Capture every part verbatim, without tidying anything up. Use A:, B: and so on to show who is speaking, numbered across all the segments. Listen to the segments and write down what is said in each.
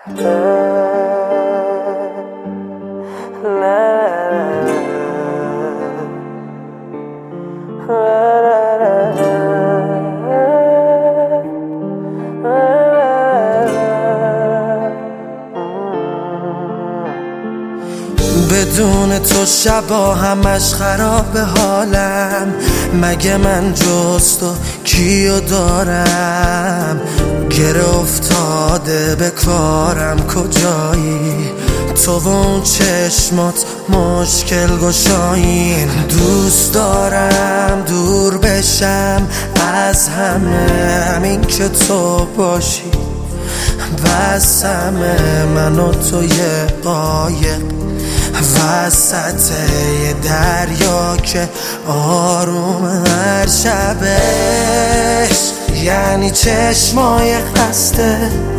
A: بدون تو شبا همش خراب حالم. مگه من جز تو کیو دارم؟ گره افتاده به کارم کجایی؟ تو و اون چشمات مشکل گشایین. دوست دارم دور بشم از همه، همین که تو باشی بس همه. من و تو یه قایق وسط یه دریا که آروم هر شبش، یعنی چشمای خسته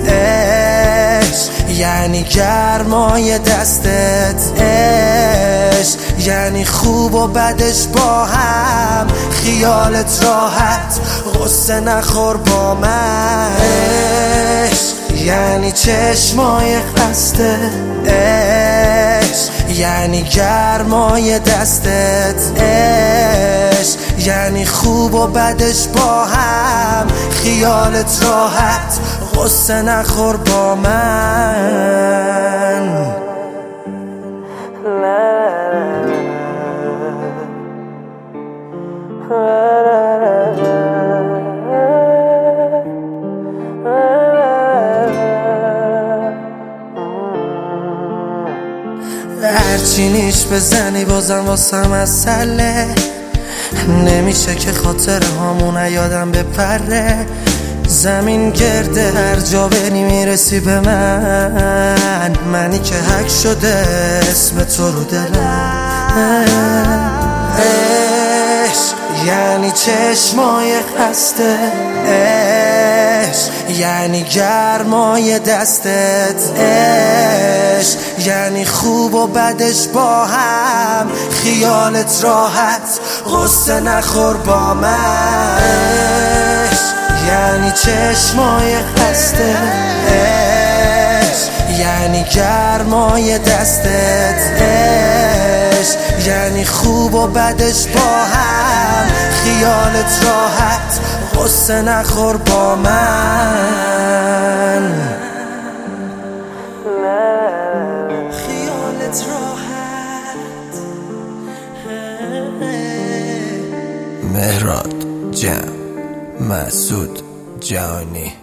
A: عشق، یعنی گرمای دستت عشق، یعنی خوب و بدش با هم، خیالت راحت غصه نخور با من عشق، یعنی چشمای خسته عشق، یعنی گرمای دستت عشق، یعنی خوب و بدش با هم، خیالت راحت غصه نخور با من. هرچی نیش بزنی بازم واسه مسئله نمیشه که خاطر هامون یادم بپره. زمین گرده هر جا بری میرسی به من، منی که حک شده اسم تو رو دلم. عشق یعنی چشمای خسته عشق، یعنی گرمای دستت عشق، یعنی خوب و بدش با هم، خیالت راحت غصه نخور با من عشق، یعنی چشمای خسته عشق، یعنی گرمای دستت عشق، یعنی خوب و بدش با هم، خیالت راحت غصه نخور با من. خیالت راحت. مهراد جمع مسعود جهانی.